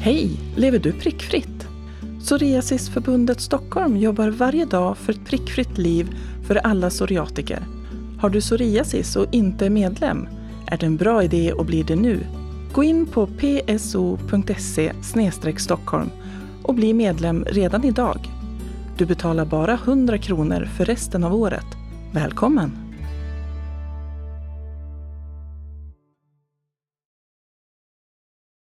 Hej, lever du prickfritt? Psoriasisförbundet Stockholm jobbar varje dag för ett prickfritt liv för alla psoriatiker. Har du psoriasis och inte är medlem? Är det en bra idé att bli det nu? Gå in på pso.se/stockholm och bli medlem redan idag. Du betalar bara 100 kronor för resten av året. Välkommen!